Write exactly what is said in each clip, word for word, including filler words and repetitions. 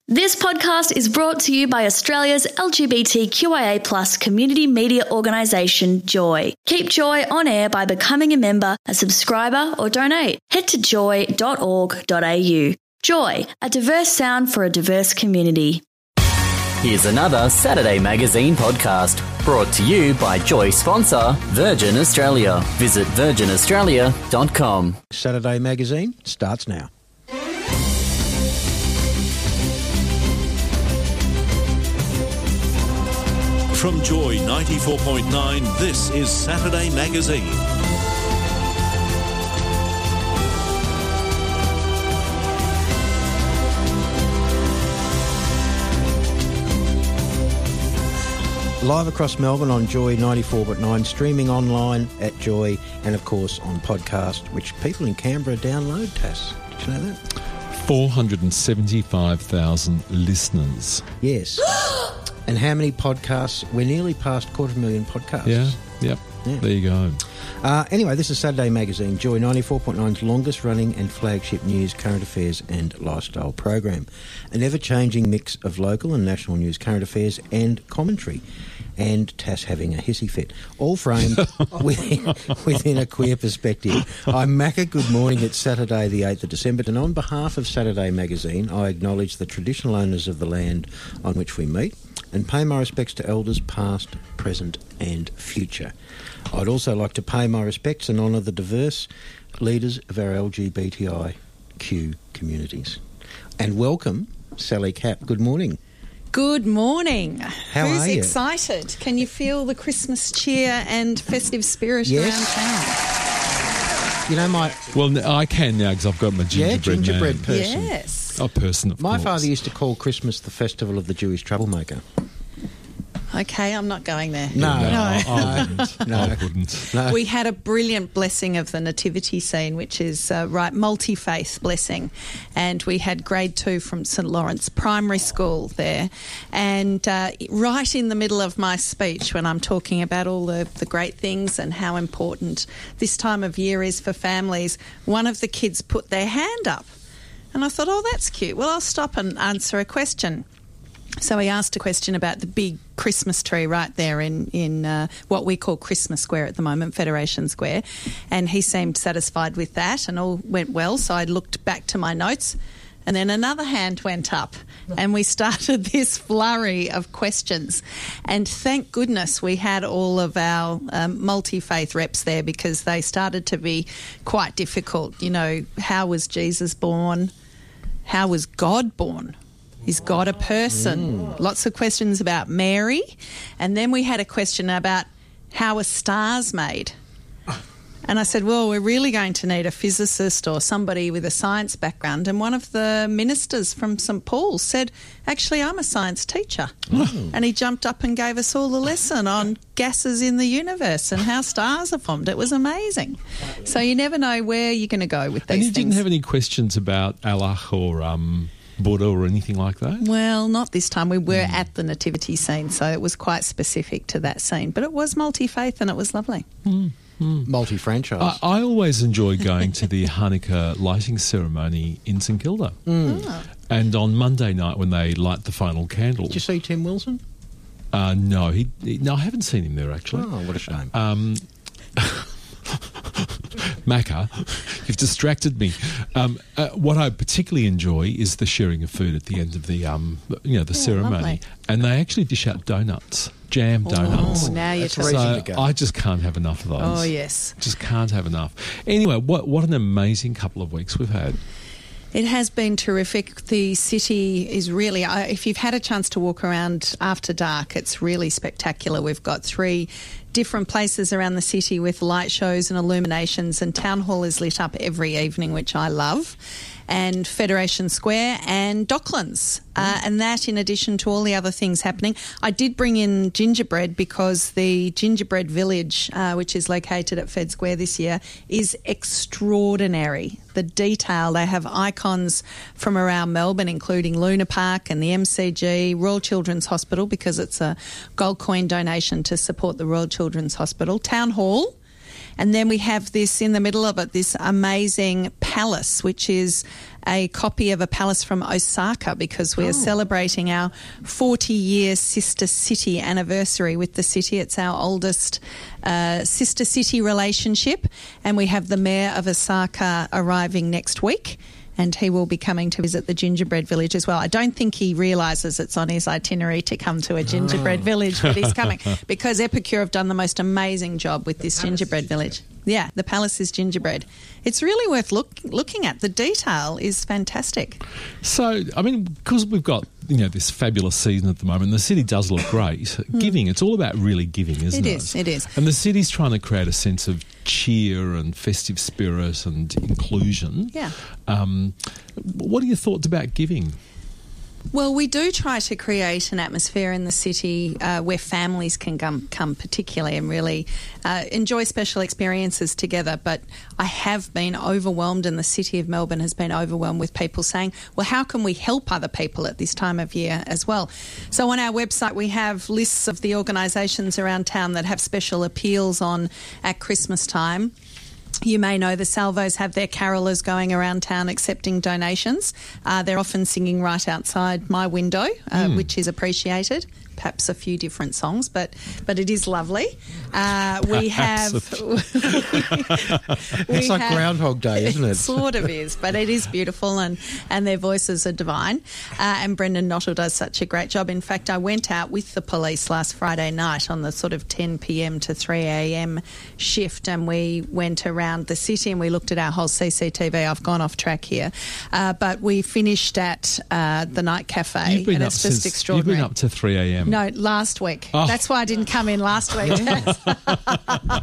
This podcast is brought to you by Australia's L G B T Q I A plus community media organisation, Joy. Keep Joy on air by becoming a member, a subscriber or donate. Head to joy dot org dot a u. Joy, a diverse sound for a diverse community. Here's another Saturday Magazine podcast brought to you by Joy sponsor Virgin Australia. Visit virgin australia dot com. Saturday Magazine starts now. From Joy ninety-four point nine, this is Saturday Magazine. Live across Melbourne on Joy ninety-four point nine, streaming online at Joy, and of course on podcast, which people in Canberra download, Tass. Did you know that? four hundred seventy-five thousand listeners. Yes. And how many podcasts? We're nearly past quarter of a million podcasts. Yeah, yep. Yeah. There you go. Uh, anyway, this is Saturday Magazine, Joy ninety-four point nine's longest running and flagship news, current affairs and lifestyle program. An ever-changing mix of local and national news, current affairs and commentary. And Tass having a hissy fit. All framed within, within a queer perspective. I'm Macca, good morning. It's Saturday the eighth of December. And on behalf of Saturday Magazine, I acknowledge the traditional owners of the land on which we meet and pay my respects to elders past, present and future. I'd also like to pay my respects and honour the diverse leaders of our L G B T I Q communities. And welcome, Sally Capp. Good morning. Good morning. How Who's are you? excited? Can you feel the Christmas cheer and festive spirit Yes. around town? You know, my... Well, I can now because I've got my Yeah, gingerbread gingerbread man. person. Yes. Oh, person, of My course. father used to call Christmas the festival of the Jewish troublemaker. Okay, I'm not going there. No. No, No. I wouldn't. No. I wouldn't. No. We had a brilliant blessing of the nativity scene, which is uh, right multi-faith blessing, and we had grade two from St Lawrence Primary School there, and uh, right in the middle of my speech when I'm talking about all the, the great things and how important this time of year is for families, one of the kids put their hand up, and I thought, oh, that's cute. Well, I'll stop and answer a question. So he asked a question about the big Christmas tree right there in, in uh, what we call Christmas Square at the moment, Federation Square, and he seemed satisfied with that and all went well. So I looked back to my notes and then another hand went up and we started this flurry of questions. And thank goodness we had all of our um, multi-faith reps there because they started to be quite difficult. You know, how was Jesus born? How was God born? Is God a person? Mm. Lots of questions about Mary. And then we had a question about how are stars made? And I said, well, we're really going to need a physicist or somebody with a science background. And one of the ministers from St Paul's said, actually, I'm a science teacher. Mm. And he jumped up and gave us all a lesson on gases in the universe and how stars are formed. It was amazing. So you never know where you're going to go with these And you things. didn't have any questions about Allah or... um. Buddha or anything like that? Well, not this time. We were mm. at the nativity scene, so it was quite specific to that scene. But it was multi-faith and it was lovely. Mm. Mm. Multi-franchise. I, I always enjoy going to the Hanukkah lighting ceremony in St Kilda. Mm. Oh. And on Monday night when they light the final candle... Did you see Tim Wilson? Uh, no, he, he, no, I haven't seen him there, actually. Oh, what a shame. Um... Macca, you've distracted me. Um, uh, what I particularly enjoy is the sharing of food at the end of the, um, you know, the Yeah, ceremony, lovely. and they actually dish out donuts, jam donuts. Oh, now you're That's talking. reason So to go. I just can't have enough of those. Oh, yes. Just can't have enough. Anyway, what what an amazing couple of weeks we've had. It has been terrific. The city is really, uh, if you've had a chance to walk around after dark, it's really spectacular. We've got three different places around the city with light shows and illuminations, and Town Hall is lit up every evening, which I love, and Federation Square and Docklands, uh, and that in addition to all the other things happening. I did bring in gingerbread because the gingerbread village, uh, which is located at Fed Square this year, is extraordinary. The detail, they have icons from around Melbourne, including Luna Park and the M C G, Royal Children's Hospital, because it's a gold coin donation to support the Royal Children's Hospital, Town Hall, And then we have this in the middle of it, this amazing palace, which is a copy of a palace from Osaka, because we are Oh. celebrating our forty-year sister city anniversary with the city. It's our oldest uh, sister city relationship, and we have the mayor of Osaka arriving next week. And he will be coming to visit the gingerbread village as well. I don't think he realises it's on his itinerary to come to a gingerbread village, but he's coming because Epicure have done the most amazing job with this gingerbread village. Yeah, the palace is gingerbread. It's really worth look, looking at. The detail is fantastic. So, I mean, because we've got, you know, this fabulous season at the moment, the city does look great. Giving, it's all about really giving, isn't it? It is, it is. And the city's trying to create a sense of cheer and festive spirit and inclusion. Yeah. Um, what are your thoughts about giving? Well, we do try to create an atmosphere in the city uh, where families can come, come particularly and really uh, enjoy special experiences together. But I have been overwhelmed, and the city of Melbourne has been overwhelmed with people saying, well, how can we help other people at this time of year as well? So on our website, we have lists of the organisations around town that have special appeals on at Christmas time. You may know the Salvos have their carolers going around town accepting donations. Uh, they're often singing right outside my window, uh, mm. which is appreciated. Perhaps a few different songs, but but it is lovely. Uh, we have... It's like have, Groundhog Day, isn't it? It sort of is, but it is beautiful, and, and their voices are divine. Uh, and Brendan Nottle does such a great job. In fact, I went out with the police last Friday night on the sort of ten p.m. to three a.m. shift, and we went around the city and we looked at our whole C C T V. I've gone off track here. Uh, but we finished at uh, the Night Cafe, You've been and up it's since, just extraordinary. You've been up to three a.m. No, last week. Oh. That's why I didn't come in last week. uh,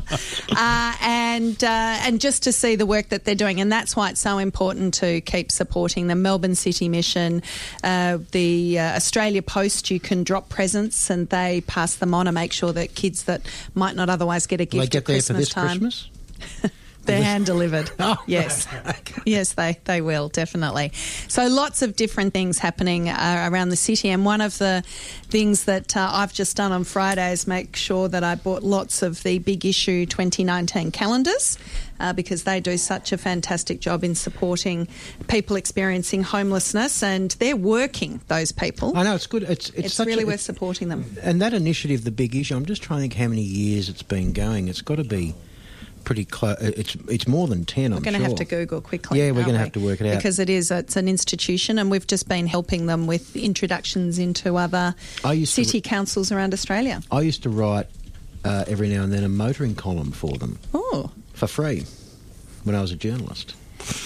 and uh, and just to see the work that they're doing, and that's why it's so important to keep supporting the Melbourne City Mission, uh, the uh, Australia Post. You can drop presents and they pass them on and make sure that kids that might not otherwise get a gift Will they get at there Christmas for this time. Christmas? They're hand delivered. Oh, yes. okay. Yes, they, they will, definitely. So lots of different things happening uh, around the city. And one of the things that uh, I've just done on Friday is make sure that I bought lots of the Big Issue twenty nineteen calendars uh, because they do such a fantastic job in supporting people experiencing homelessness, and they're working, those people. I know, it's good. It's, it's, It's such really a, worth supporting them. And that initiative, The Big Issue, I'm just trying to think how many years it's been going. It's got to be pretty close. It's it's more than ten, We're I'm going to sure. have to Google quickly. Yeah, we're aren't going to we? have to work it out. Because it is, it's an institution, and we've just been helping them with introductions into other I used to- city councils around Australia. I used to write uh, every now and then a motoring column for them Oh, for free when I was a journalist.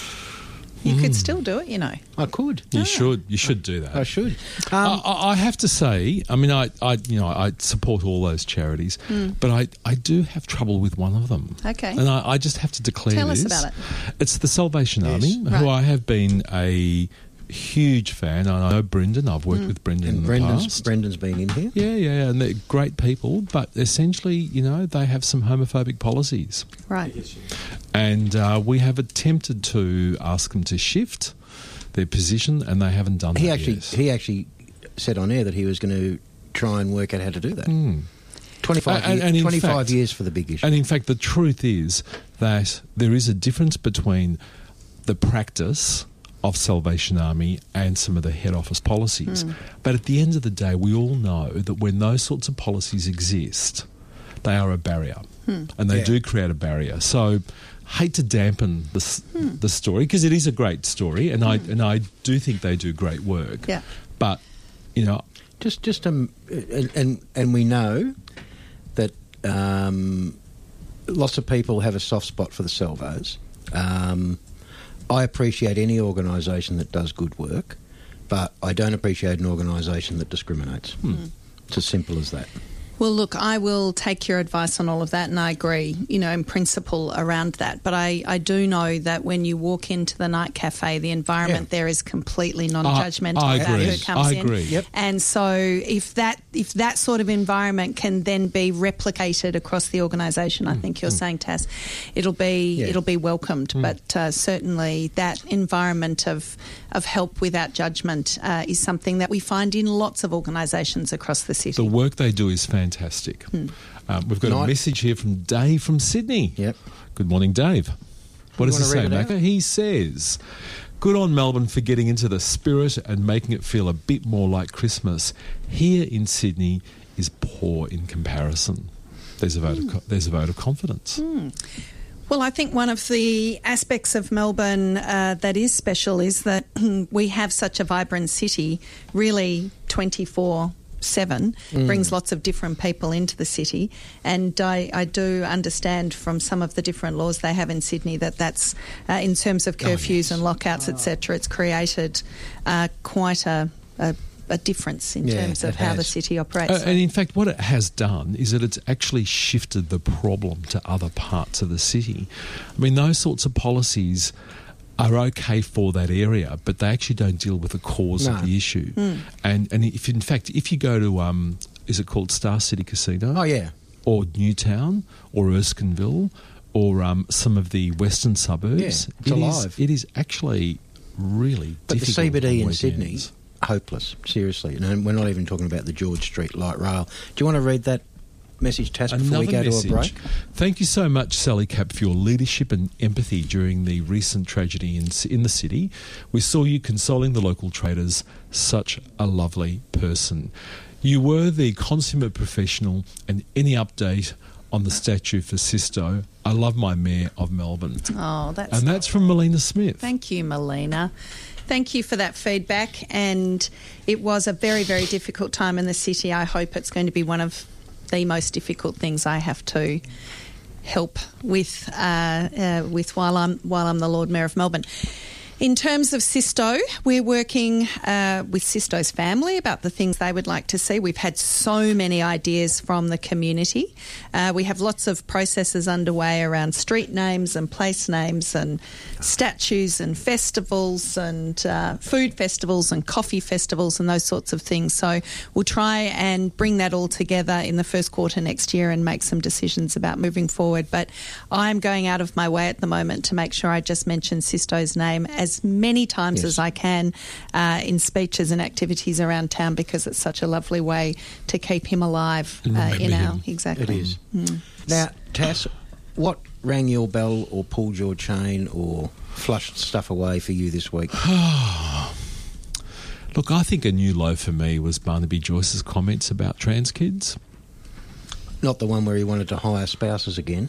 you could still do it, you know. I could. You should. You should do that. I should. I, Um, I I have to say, I mean, I, I, you know, I support all those charities, but I, I do have trouble with one of them. Okay. And I, I just have to declare Tell us this. about it. It's the Salvation Yes. Army, Right. who I have been a huge fan. I know Brendan. I've worked with Brendan in and the Brendan's, past. Brendan's been in here. Yeah, yeah, and they're great people, but essentially, you know, they have some homophobic policies. Right. And uh, we have attempted to ask them to shift their position, and they haven't done He that actually yet. he actually said on air that he was going to try and work out how to do that. Mm. twenty-five, And- year- and in twenty-five fact- years for The Big Issue. And in fact, the truth is that there is a difference between the practice of Salvation Army and some of the head office policies. But at the end of the day, we all know that when those sorts of policies exist, they are a barrier, and they Yeah. do create a barrier. So, hate to dampen the s the story, because it is a great story, and I and I do think they do great work. Yeah. But you know, Just, just um, and, and and we know that um, lots of people have a soft spot for the Salvos. Um, I appreciate any organisation that does good work, but I don't appreciate an organisation that discriminates. It's as simple as that. Well, look, I will take your advice on all of that, and I agree, you know, in principle around that. But I, I do know that when you walk into the Night Cafe, the environment Yeah. there is completely non-judgmental I about agree. who comes I in. agree. Yep. And so if that if that sort of environment can then be replicated across the organisation, I think you're saying, Tass, it'll be Yeah. it'll be welcomed. But uh, certainly that environment of of help without judgment uh, is something that we find in lots of organisations across the city. the work they do is fantastic. fantastic. Hmm. Um, we've got Night. a message here from Dave from Sydney. Yep. Good morning, Dave. What You does he wanna say, read it out? Macca? He says, good on Melbourne for getting into the spirit and making it feel a bit more like Christmas. Here in Sydney is poor in comparison. There's a vote, of, co- there's a vote of confidence. Well, I think one of the aspects of Melbourne uh, that is special is that we have such a vibrant city, really twenty-four seven, brings lots of different people into the city. And I, I do understand from some of the different laws they have in Sydney that that's, uh, in terms of curfews yes. and lockouts, et cetera, it's created uh, quite a, a, a difference in Yeah, terms of it how the has. city operates. Uh, and in fact, what it has done is that it's actually shifted the problem to other parts of the city. I mean, those sorts of policies are okay for that area, but they actually don't deal with the cause No. of the issue. And and if in fact, if you go to, um, is it called Star City Casino? Oh, yeah. Or Newtown, or Erskineville, or um, some of the western suburbs, Yeah, it's it is- alive. it is actually really But the difficult C B D on in Sydney, weekends. hopeless, seriously. And we're not even talking about the George Street light rail. Do you want to read that message, Tass, before we go message. to a break? Thank you so much, Sally Cap, for your leadership and empathy during the recent tragedy in, in the city. We saw you consoling the local traders. Such a lovely person. You were the consummate professional, and any update on the statue for Sisto? I love my mayor of Melbourne. Oh, that's And that's from Melina Smith. Thank you, Melina. Thank you for that feedback. And it was a very, very difficult time in the city. I hope it's going to be one of the most difficult things I have to help with uh, uh, with while I'm while I'm the Lord Mayor of Melbourne. In terms of Sisto, we're working uh, with Sisto's family about the things they would like to see. We've had so many ideas from the community. Uh, we have lots of processes underway around street names and place names and statues and festivals and uh, food festivals and coffee festivals and those sorts of things. So we'll try and bring that all together in the first quarter next year and make some decisions about moving forward. But I'm going out of my way at the moment to make sure I just mention Sisto's name as many times Yes. as I can uh, in speeches and activities around town, because it's such a lovely way to keep him alive uh, Remember in our him. exactly. It is. Now, Tass, what rang your bell or pulled your chain or flushed stuff away for you this week? Look, I think a new low for me was Barnaby Joyce's comments about trans kids. Not the one where he wanted to hire spouses again.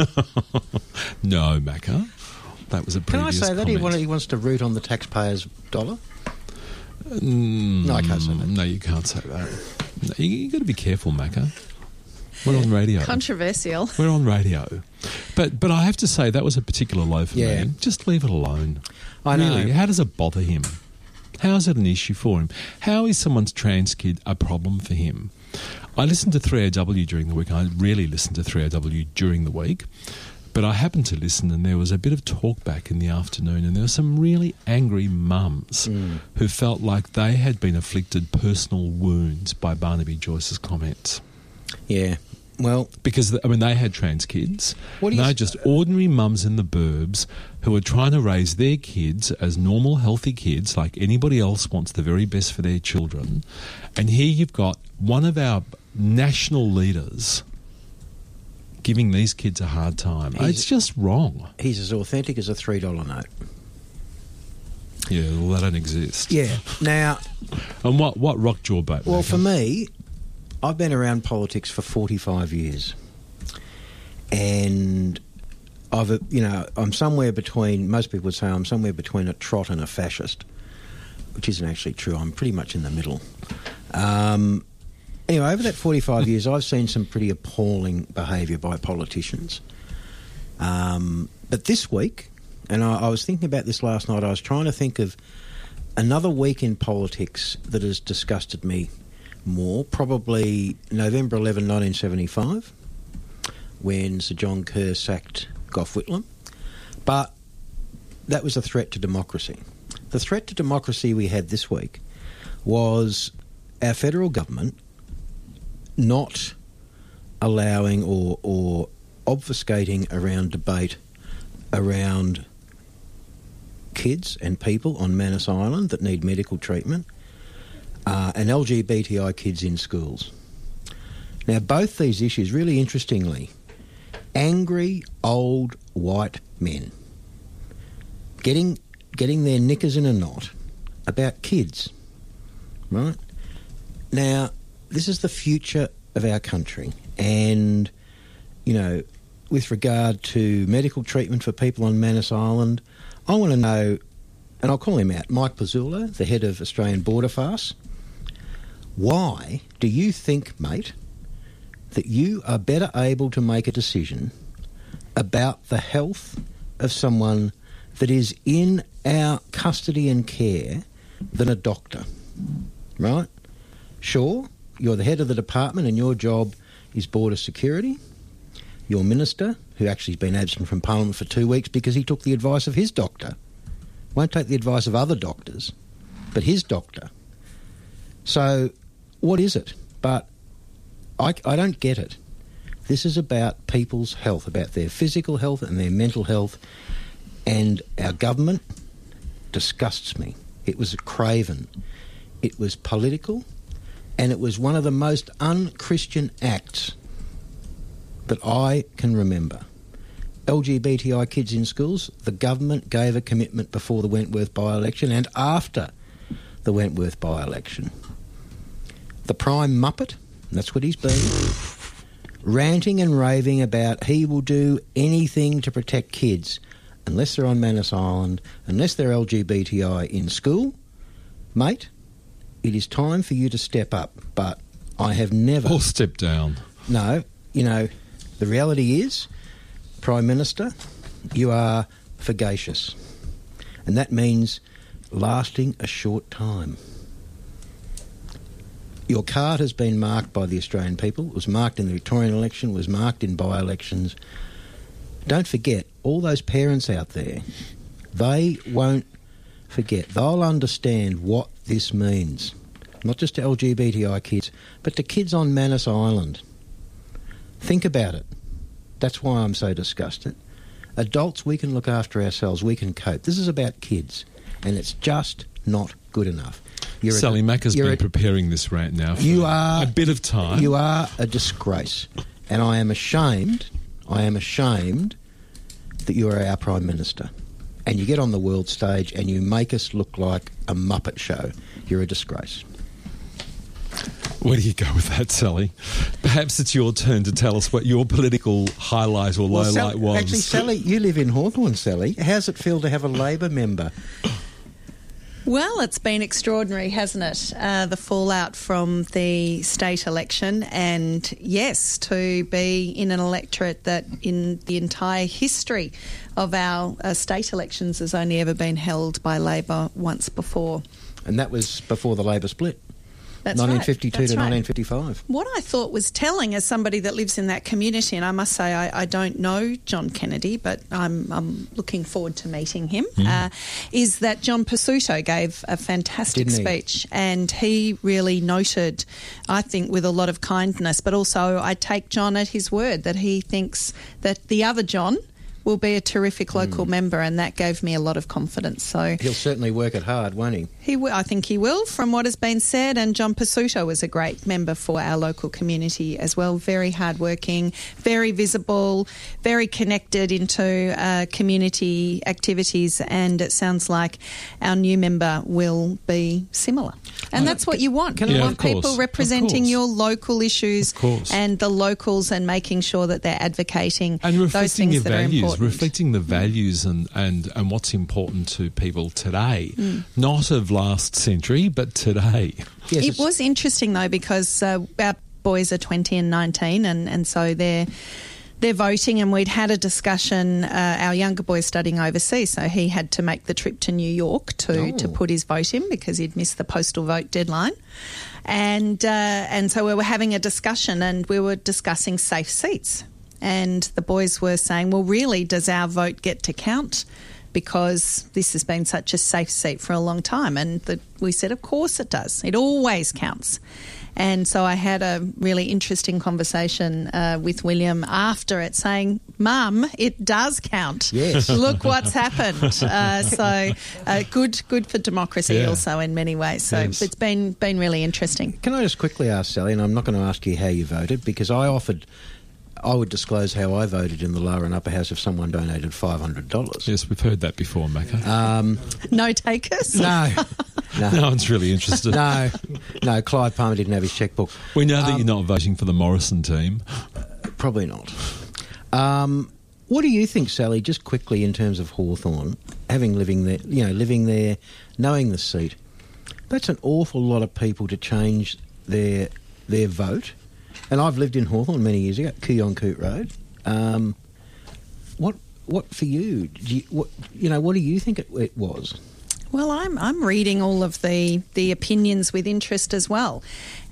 No, Macca. That was a Can I previous say that? He, comment. wanted, he wants to root on the taxpayer's dollar? Mm, No, I can't say that. No, you can't say that. No, you, you got to be careful, Macca. We're on radio. Controversial. We're on radio. But but I have to say, that was a particular low for Yeah. me. Just leave it alone. I know. Really, how does it bother him? How is it an issue for him? How is someone's trans kid a problem for him? I listened to three A W during the week. I rarely listen to three A W during the week. But I happened to listen, and there was a bit of talk back in the afternoon, and there were some really angry mums who felt like they had been afflicted personal wounds by Barnaby Joyce's comments. Yeah. Well, Because, I mean, they had trans kids. What do you They're s- just ordinary mums in the burbs who are trying to raise their kids as normal, healthy kids, like anybody else wants the very best for their children. And here you've got one of our national leaders giving these kids a hard time. He's- It's just wrong. he's as authentic as a three dollar note. Yeah, well, they don't exist. Yeah. Now, And what, what rocked your boat? well, Macca? for me, I've been around politics for forty-five years. And I've, uh, you know, I'm somewhere between, most people would say I'm somewhere between a trot and a fascist, which isn't actually true. I'm pretty much in the middle. Um, anyway, over that forty-five years, I've seen some pretty appalling behaviour by politicians. Um, but this week, and I, I was thinking about this last night, I was trying to think of another week in politics that has disgusted me more, probably November eleventh, nineteen seventy-five, when Sir John Kerr sacked Gough Whitlam. But that was a threat to democracy. The threat to democracy we had this week was our federal government not allowing or, or obfuscating around debate around kids and people on Manus Island that need medical treatment, uh, and L G B T I kids in schools. Now, both these issues, really interestingly, angry old white men getting getting their knickers in a knot about kids, right? Now, this is the future of our country, and, you know, with regard to medical treatment for people on Manus Island, I want to know, and I'll call him out, Mike Pizzullo, the head of Australian Border Fast, why do you think, mate, that you are better able to make a decision about the health of someone that is in our custody and care than a doctor, right? Sure, you're the head of the department and your job is border security. Your minister, who actually has been absent from Parliament for two weeks because he took the advice of his doctor, won't take the advice of other doctors, but his doctor. So what is it? But I, I don't get it. This is about people's health, about their physical health and their mental health, and our government disgusts me. It was craven. It was political, and it was one of the most un-Christian acts that I can remember. L G B T I kids in schools, the government gave a commitment before the Wentworth by-election and after the Wentworth by-election. The Prime Muppet, that's what he's been, ranting and raving about he will do anything to protect kids unless they're on Manus Island, unless they're L G B T I in school. Mate, it is time for you to step up, but I have never... Or step down. No, you know, the reality is, Prime Minister, you are fugacious, and that means lasting a short time. Your card has been marked by the Australian people. It was marked in the Victorian election, was marked in by-elections. Don't forget, all those parents out there, they won't forget. They'll understand what this means, not just to L G B T I kids, but to kids on Manus Island. Think about it. That's why I'm so disgusted. Adults, we can look after ourselves. We can cope. This is about kids, and it's just not good enough. You're Sally a, Mack has been a, preparing this rant now for you are, a bit of time. You are a disgrace, and I am ashamed, I am ashamed that you are our Prime Minister. And you get on the world stage and you make us look like a Muppet show. You're a disgrace. Where do you go with that, Sally? Perhaps it's your turn to tell us what your political highlight or Well, lowlight Sally, was. Actually, Sally, you live in Hawthorn, Sally. How's it feel to have a Labor member? Well, it's been extraordinary, hasn't it? Uh, the fallout from the state election, and yes, to be in an electorate that in the entire history of our uh, state elections has only ever been held by Labor once before. And that was before the Labor split. That's nineteen fifty-two right. That's to right. nineteen fifty-five. What I thought was telling, as somebody that lives in that community, and I must say I, I don't know John Kennedy, but I'm, I'm looking forward to meeting him, mm. uh, is that John Pesutto gave a fantastic Didn't he? speech, and he really noted, I think, with a lot of kindness, but also I take John at his word that he thinks that the other John will be a terrific local mm. member, and that gave me a lot of confidence. So he'll certainly work it hard, won't he? He will, I think he will, from what has been said. And John Pesutto was a great member for our local community as well. Very hardworking, very visible, very connected into uh, community activities. And it sounds like our new member will be similar. And that's what you want. Can You I- want of course, people of representing course. your local issues Of course. and the locals, and making sure that they're advocating and those reflecting things your that are values, important. reflecting the values and, and, and what's important to people today, Mm. not of last century, but today. Yes, It it's- was interesting though, because uh, our boys are twenty and nineteen, and, and so they're they're voting, and we'd had a discussion. Uh, our younger boy's studying overseas, so he had to make the trip to New York to, Oh. to put his vote in because he'd missed the postal vote deadline. And uh, and so we were having a discussion, and we were discussing safe seats. And the boys were saying, well, really, does our vote get to count? Because this has been such a safe seat for a long time. And the, we said, of course it does. It always counts. And so I had a really interesting conversation uh, with William after it, saying, Mum, it does count. Yes. Look what's happened. Uh, so uh, good good for democracy Yeah. also in many ways. So Yes. it's been, been really interesting. Can I just quickly ask Sally, and I'm not going to ask you how you voted, because I offered, I would disclose how I voted in the lower and upper house if someone donated five hundred dollars. Yes, we've heard that before, Macca. Um, No takers? no, no, no one's really interested. no, no. Clive Palmer didn't have his checkbook. We know that Um, you're not voting for the Morrison team. Probably not. Um, what do you think, Sally, just quickly in terms of Hawthorn, having living there, you know, living there, knowing the seat, that's an awful lot of people to change their their vote. And I've lived in Hawthorn many years ago, Kooyonkoot Road. Um, what what for you? Do you what you know? What do you think it, it was? Well, I'm I'm reading all of the, the opinions with interest as well,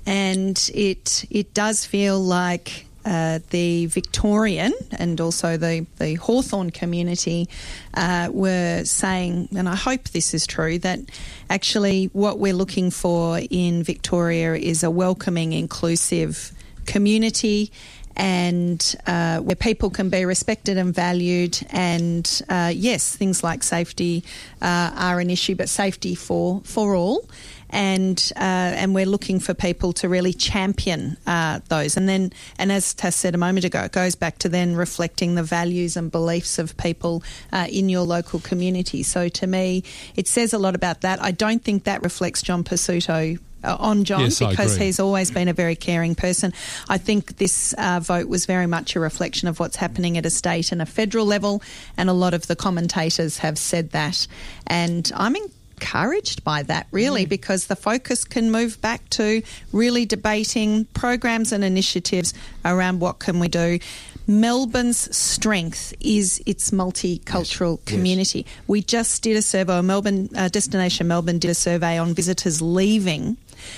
and it it does feel like uh, the Victorian and also the the Hawthorn community uh, were saying, and I hope this is true, that actually what we're looking for in Victoria is a welcoming, inclusive community, and uh, where people can be respected and valued. And uh, yes, things like safety uh, are an issue, but safety for for all. And uh, and we're looking for people to really champion uh, those. And then, and as Tass said a moment ago, it goes back to then reflecting the values and beliefs of people uh, in your local community. So to me, it says a lot about that. I don't think that reflects John Pizzuto Uh, on John, Yes, I because agree. he's always been a very caring person. I think this uh, vote was very much a reflection of what's happening at a state and a federal level, and a lot of the commentators have said that. And I'm encouraged by that, really, Mm. because the focus can move back to really debating programs and initiatives around what can we do. Melbourne's strength is its multicultural Yes. community. We just did a survey, Melbourne uh, Destination Melbourne did a survey on visitors leaving,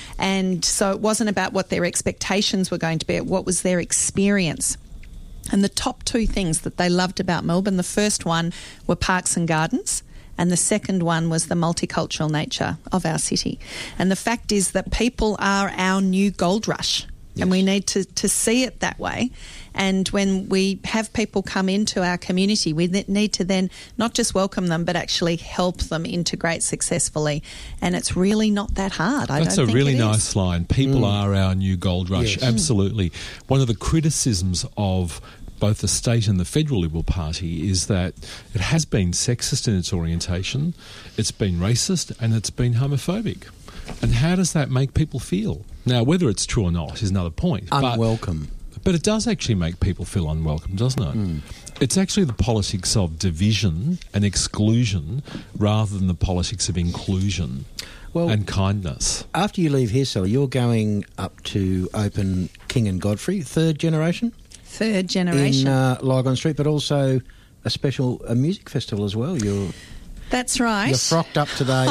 and so it wasn't about what their expectations were going to be, what was their experience. And the top two things that they loved about Melbourne, the first one were parks and gardens, and the second one was the multicultural nature of our city. And the fact is that people are our new gold rush. Yes. And we need to, to see it that way. And when we have people come into our community, we ne- need to then not just welcome them, but actually help them integrate successfully. And it's really not that hard. I That's don't a think really it is. nice line. People are our new gold rush. Yes. Absolutely. One of the criticisms of both the state and the federal Liberal Party is that it has been sexist in its orientation, it's been racist, and it's been homophobic. And how does that make people feel? Now, whether it's true or not is another point. but- Unwelcome. But it does actually make people feel unwelcome, doesn't it? Mm. It's actually the politics of division and exclusion rather than the politics of inclusion Well, and kindness. after you leave here, Sally, you're going up to open King and Godfrey, third generation, Third generation. in uh, Lygon Street, but also a special a music festival as well. You're That's right. you're frocked up today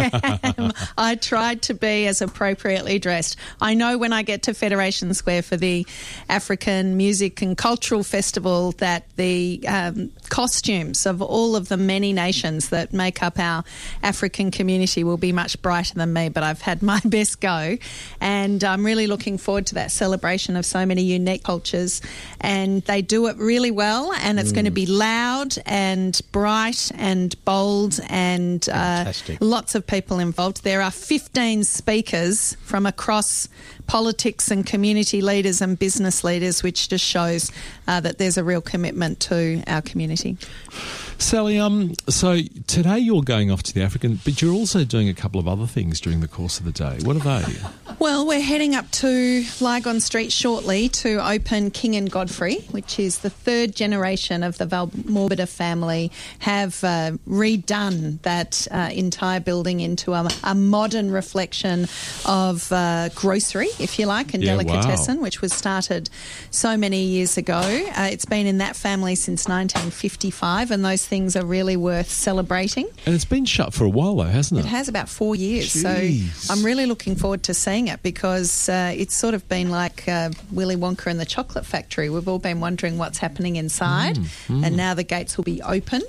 in. I tried to be as appropriately dressed. I know when I get to Federation Square for the African Music and Cultural Festival that the um, costumes of all of the many nations that make up our African community will be much brighter than me, but I've had my best go. And I'm really looking forward to that celebration of so many unique cultures. And they do it really well, and it's going to be loud and bright and bold and uh, Fantastic. lots of people involved. There are fifteen speakers from across politics and community leaders and business leaders, which just shows uh, that there's a real commitment to our community. Sally, um, so today you're going off to the African, but you're also doing a couple of other things during the course of the day. What are they? Well, we're heading up to Lygon Street shortly to open King and Godfrey, which is the third generation of the Valmorbida family, have uh, redone that uh, entire building into a, a modern reflection of uh, grocery, if you like, and Yeah, delicatessen, wow. which was started so many years ago. Uh, it's been in that family since nineteen fifty-five, and those things are really worth celebrating. And it's been shut for a while though, hasn't it? It has about four years, Jeez. so I'm really looking forward to seeing it because uh, it's sort of been like uh, Willy Wonka and the Chocolate Factory. We've all been wondering what's happening inside, Mm, mm. and now the gates will be open.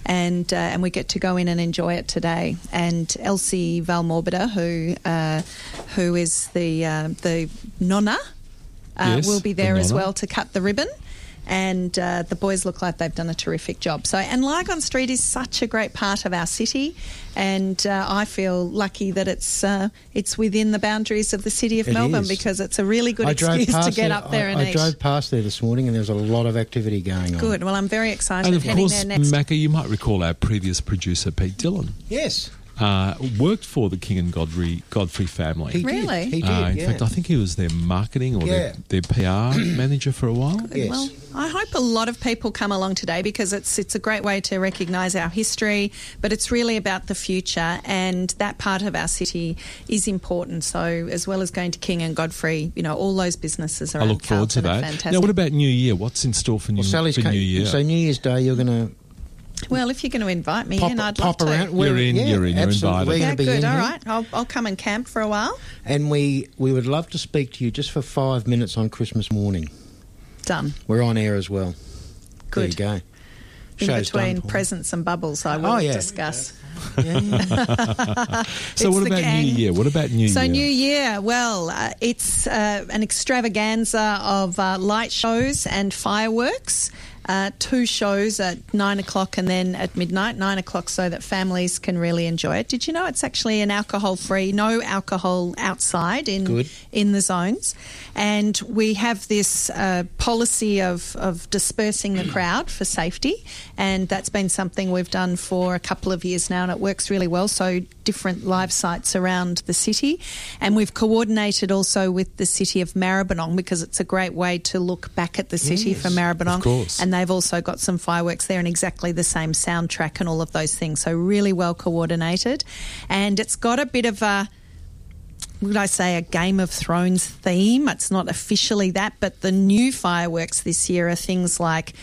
and uh, and we get to go in and enjoy it today. And Elsie Valmorbida, who uh, who is the uh, the nonna, uh, Yes, will be the there as nonna. well to cut the ribbon. And uh, the boys look like they've done a terrific job. So, and Lygon Street is such a great part of our city, and uh, I feel lucky that it's uh, it's within the boundaries of the city of It Melbourne is. because it's a really good I drove excuse to past get there- up there I, and I eat. drove past there this morning and there was a lot of activity going on. Good. Well, I'm very excited And of heading course, there next. Macca, you might recall our previous producer, Pete Dillon, Yes. uh, worked for the King and Godfrey, Godfrey family. He Really? did. He did, Uh, in yeah. fact, I think he was their marketing or Yeah. their, their P R manager for a while. Yes. Well, I hope a lot of people come along today because it's it's a great way to recognise our history, but it's really about the future, and that part of our city is important. So, as well as going to King and Godfrey, you know, all those businesses I around look forward to Carlton are that. fantastic. Now, what about New Year? What's in store for New, Well, Sally's for ca- New Year? So New Year's Day, you're going to Well, if you're going to invite me pop, in, I'd pop love to. around. You're in, yeah, you're in, you're absolutely. invited. We're Yeah, going to be good. in All here. right. I'll, I'll come and camp for a while. And we, we would love to speak to you just for five minutes on Christmas morning. Done. We're on air as well. Good. There you go. In Show's between done, Paul. presents and bubbles, I will Oh, yeah. discuss. Yeah, yeah. So It's what the about gang. New Year? What about New So Year? New Year, well, uh, it's uh, an extravaganza of uh, light shows and fireworks. Uh, two shows at nine o'clock and then at midnight, nine o'clock, so that families can really enjoy it. Did you know it's actually an alcohol-free, no alcohol outside in Good. in the zones? And we have this uh, policy of, of dispersing the crowd for safety, and that's been something we've done for a couple of years now, and it works really well. So different live sites around the city, and we've coordinated also with the city of Maribyrnong because it's a great way to look back at the city Yes, for Maribyrnong. of course. And they've also got some fireworks there and exactly the same soundtrack and all of those things. So really well coordinated. And it's got a bit of a, would I say, a Game of Thrones theme. It's not officially that, but the new fireworks this year are things like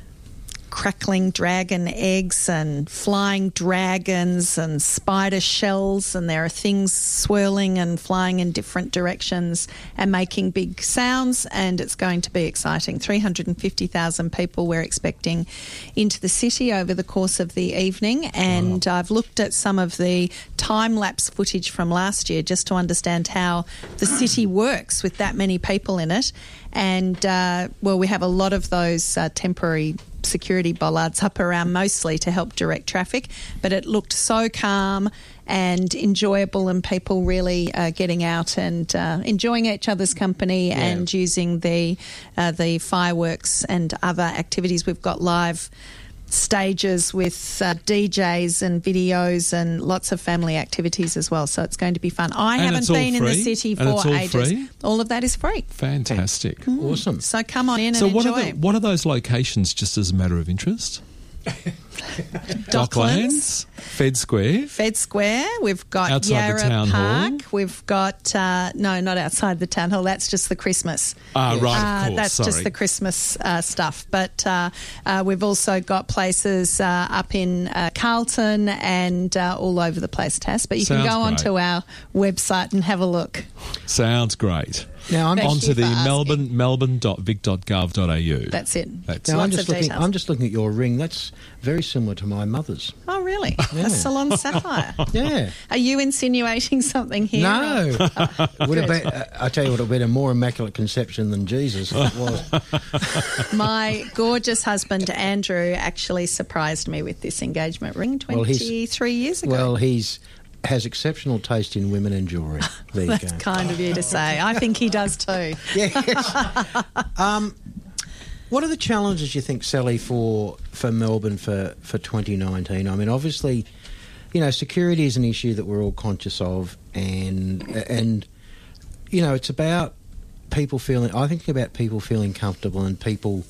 crackling dragon eggs and flying dragons and spider shells, and there are things swirling and flying in different directions and making big sounds, and it's going to be exciting. three hundred fifty thousand people we're expecting into the city over the course of the evening, and wow. I've looked at some of the time-lapse footage from last year just to understand how the city works with that many people in it. And, uh, well, we have a lot of those uh, temporary security bollards up around mostly to help direct traffic, but it looked so calm and enjoyable, and people really uh, getting out and uh, enjoying each other's company Yeah. and using the uh, the fireworks and other activities. We've got live stages with uh, D Js and videos and lots of family activities as well, so it's going to be fun. I And haven't it's all been in the free? city And for it's all ages. free? All of that is free. Fantastic. Awesome. So come on in So and what enjoy. are, the, what are those locations, just as a matter of interest? Docklands, Fed Square. Fed Square. We've got Outside the Yarra town hall? Park. We've got uh, no, not outside the town hall. That's just the Christmas. Ah, Yes. right, Uh, of course. that's Sorry. just the Christmas uh, stuff. But uh, uh, we've also got places uh, up in uh, Carlton and uh, all over the place, Tass. But you Sounds can go great. onto our website and have a look. Sounds great. Now, I'm Thank just, Onto you the for asking. melbourne melbourne dot vic dot gov dot a u. That's it. That's now I'm Lots just of looking. details. I'm just looking at your ring. That's very similar to my mother's. Oh, really? Yeah. A Salon Sapphire. Yeah. Are you insinuating something here? No. would have Good. been, uh, I tell you, what, it would have been a more immaculate conception than Jesus. It was. My gorgeous husband, Andrew, actually surprised me with this engagement ring Well, he's- twenty-three years ago. Well, he's has exceptional taste in women and jewellery. There you That's go. kind of you to say. I think he does too. Yes. um, what are the challenges you think, Sally, for for Melbourne for, for twenty nineteen? I mean, obviously, you know, security is an issue that we're all conscious of, and and you know, it's about people feeling. I think about people feeling comfortable and people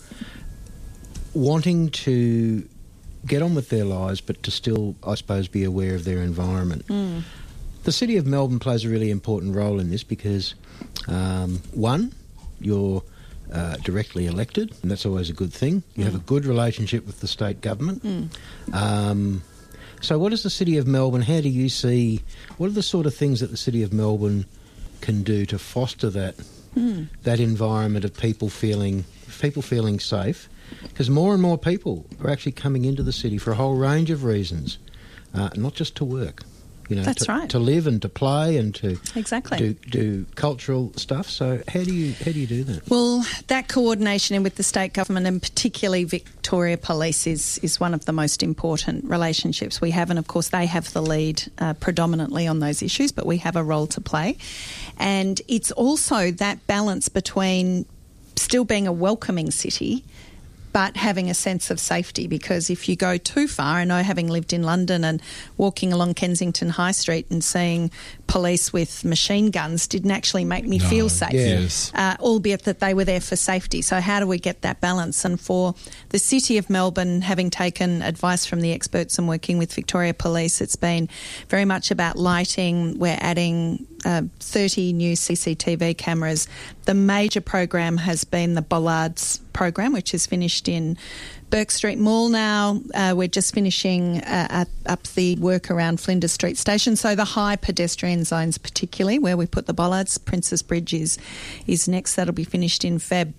wanting to get on with their lives, but to still, I suppose, be aware of their environment. Mm. The City of Melbourne plays a really important role in this because, um, one, you're uh, directly elected, and that's always a good thing. You mm. have a good relationship with the state government. Mm. Um, so what is the City of Melbourne, how do you see, what are the sort of things that the City of Melbourne can do to foster that Mm. that environment of people feeling people feeling safe, because more and more people are actually coming into the city for a whole range of reasons, uh, not just to work. You know, That's to, right. to live and to play and to Exactly. do, do cultural stuff. So how do you how do you do that? Well, that coordination in with the state government and particularly Victoria Police is, is one of the most important relationships we have. And, of course, they have the lead uh, predominantly on those issues, but we have a role to play. And it's also that balance between still being a welcoming city but having a sense of safety, because if you go too far, I know having lived in London and walking along Kensington High Street and seeing police with machine guns didn't actually make me No, feel safe, yes. uh, albeit that they were there for safety. So how do we get that balance? And for the City of Melbourne, having taken advice from the experts and working with Victoria Police, it's been very much about lighting. We're adding uh, thirty new C C T V cameras. The major program has been the Bollards program, which is finished in Burke Street Mall now. Uh, we're just finishing uh, at, up the work around Flinders Street Station. So the high pedestrian zones particularly, where we put the bollards. Princess Bridge is, is next. That'll be finished in Feb.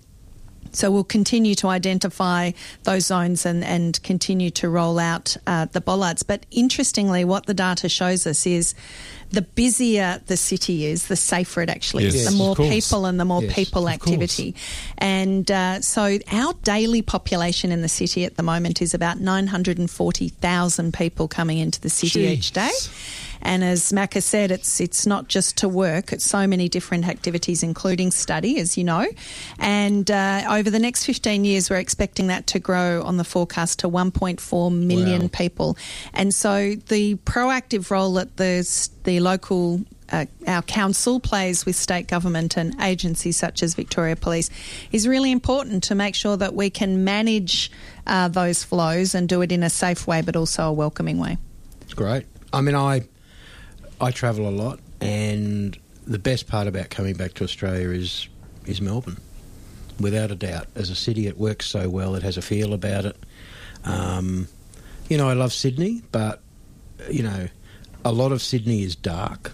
So we'll continue to identify those zones and, and continue to roll out uh, the bollards. But interestingly, what the data shows us is the busier the city is, the safer it actually Yes, is, of the more course. people and the more Yes, people of activity. And uh, so our daily population in the city at the moment is about nine hundred forty thousand people coming into the city Jeez. each day. And as Mac has said, it's it's not just to work, it's so many different activities, including study, as you know. And uh, over the next fifteen years, we're expecting that to grow on the forecast to one point four million Wow. people. And so the proactive role that the, the local Uh, our council plays with state government and agencies such as Victoria Police is really important to make sure that we can manage uh, those flows and do it in a safe way but also a welcoming way. It's great. I mean, I I travel a lot, and the best part about coming back to Australia is is Melbourne, without a doubt. As a city, it works so well. It has a feel about it. Um, you know, I love Sydney, but you know, a lot of Sydney is dark.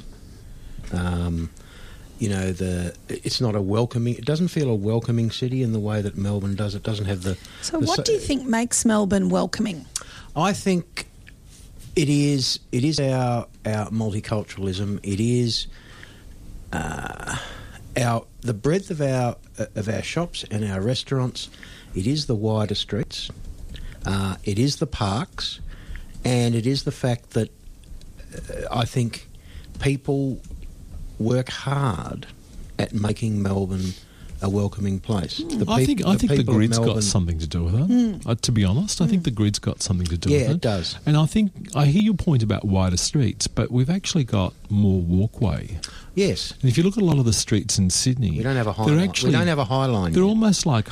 Um, you know, the it's not a welcoming. It doesn't feel a welcoming city in the way that Melbourne does. It doesn't have the. So the what so- do you think makes Melbourne welcoming? I think it is. It is our our multiculturalism. It is uh, our the breadth of our of our shops and our restaurants. It is the wider streets. Uh, it is the parks, and it is the fact that uh, I think people work hard at making Melbourne a welcoming place. The I peop- think I think the people of grid's Melbourne- got something to do with it. Mm. Uh, to be honest, I think the grid's got something to do Yeah, with it. it does. And I think I hear your point about wider streets, but we've actually got more walkway. Yes. And if you look at a lot of the streets in Sydney, We don't have a high they're line. actually we don't have a high line. they're yet. almost like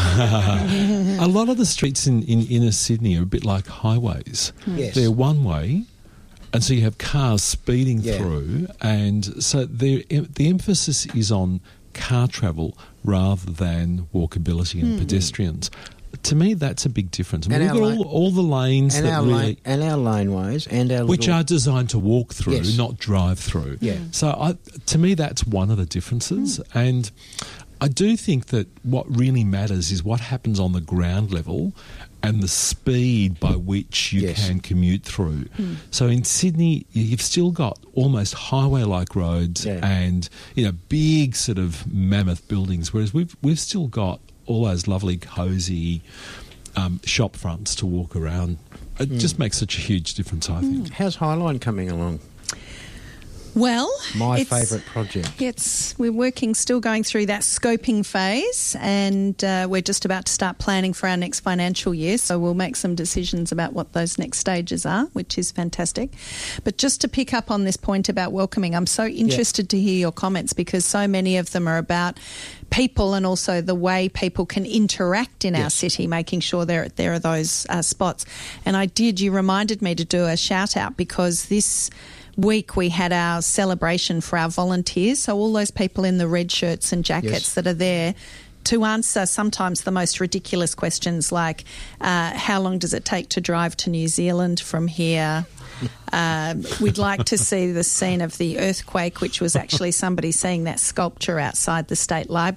a lot of the streets in, in inner Sydney are a bit like highways. Yes. They're one way, and so you have cars speeding Yeah. through, and so the the emphasis is on car travel rather than walkability and pedestrians. To me, that's a big difference. I mean, And we've our got all, lane- all the lanes and that our really, lane, and our laneways and our which little, are designed to walk through, Yes. not drive through. Yeah. So, I, to me, that's one of the differences. And I do think that what really matters is what happens on the ground level and the speed by which you Yes. can commute through. So in Sydney, you've still got almost highway-like roads Yeah. and you know big sort of mammoth buildings, whereas we've we've still got all those lovely cosy um, shop fronts to walk around. It just makes such a huge difference, I think. How's Highline coming along? Well, My it's- favourite project. It's we're working, still going through that scoping phase, and uh, we're just about to start planning for our next financial year. So we'll make some decisions about what those next stages are, which is fantastic. But just to pick up on this point about welcoming, I'm so interested to hear your comments because so many of them are about people and also the way people can interact in our Yes. city, making sure there there are those uh, spots. And I did. You reminded me to do a shout out because this week we had our celebration for our volunteers, so all those people in the red shirts and jackets Yes. that are there to answer sometimes the most ridiculous questions like uh, how long does it take to drive to New Zealand from here? Um, we'd like to see the scene of the earthquake, which was actually somebody seeing that sculpture outside the State Library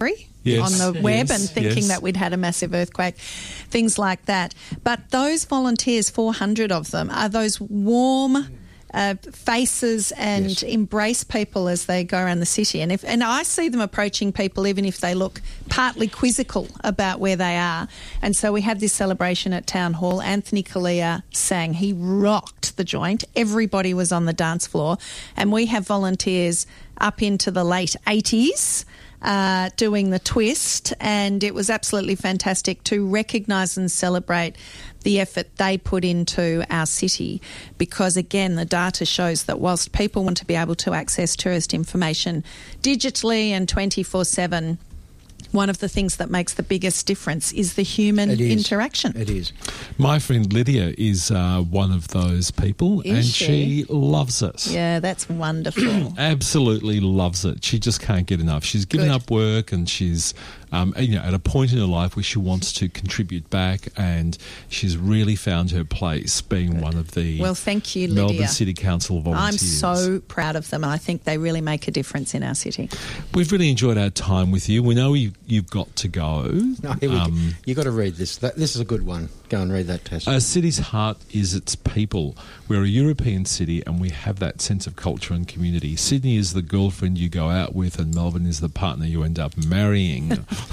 Yes. on the web Yes. and thinking Yes. that we'd had a massive earthquake, things like that. But those volunteers, four hundred of them, are those warm uh, faces and Yes. embrace people as they go around the city. And if and I see them approaching people even if they look partly quizzical about where they are. And so we had this celebration at Town Hall. Anthony Kalia sang. He rocked the joint. Everybody was on the dance floor. And we have volunteers up into the late eighties uh, doing the twist. And it was absolutely fantastic to recognise and celebrate the effort they put into our city, because again the data shows that whilst people want to be able to access tourist information digitally and twenty-four seven, one of the things that makes the biggest difference is the human It is. interaction. It is. My friend Lydia is uh, one of those people, Is and she? she loves it. Yeah, that's wonderful. Absolutely loves it. She just can't get enough. She's given Good. up work, and she's um, you know, at a point in her life where she wants to contribute back, and she's really found her place being one of the Well, thank you, Melbourne Lydia. City Council I'm volunteers. so proud of them, and I think they really make a difference in our city. We've really enjoyed our time with you. We know you, you've got to go. No, here we Um, go. You got to read this. That, this is a good one. Go and read that, Tess. A city's heart is its people. We're a European city and we have that sense of culture and community. Sydney is the girlfriend you go out with and Melbourne is the partner you end up marrying.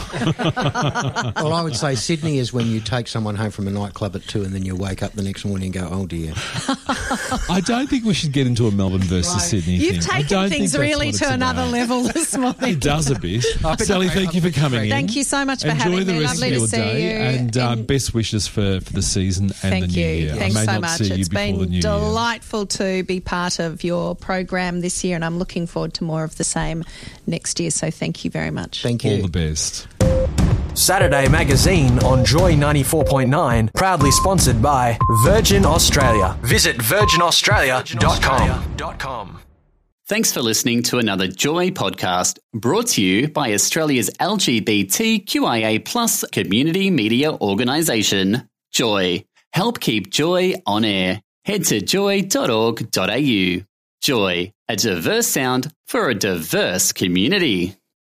Well, I would say Sydney is when you take someone home from a nightclub at two and then you wake up the next morning and go, oh dear. I don't think we should get into a Melbourne versus Sydney You've thing. I taken don't things think that's really what to it's another about. level this morning. It does a bit. I've been- Sally, thank you for coming in. Thank you so much for Enjoy having the me. rest Lovely of to your see day, you. and uh, And- best wishes for, for the season and Thank the new you. year. Thanks I may so not much. see you It's before the been new year. delightful to be part of your program this year, and I'm looking forward to more of the same next year. So thank you very much. Thank you. All the best. Saturday Magazine on Joy ninety-four point nine, proudly sponsored by Virgin Australia. Visit virgin australia dot com. Thanks for listening to another Joy podcast brought to you by Australia's L G B T Q I A plus community media organisation, Joy. Help keep Joy on air. Head to joy dot org dot a u. Joy, a diverse sound for a diverse community.